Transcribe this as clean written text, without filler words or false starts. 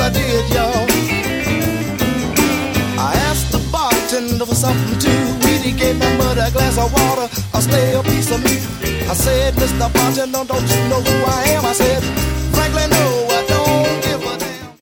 I did, y'all. I asked the bartender for something to eat. He gave me but a glass of water, a stale piece of meat. I said, Mr. Bartender, don't you know who I am? I said, frankly, no,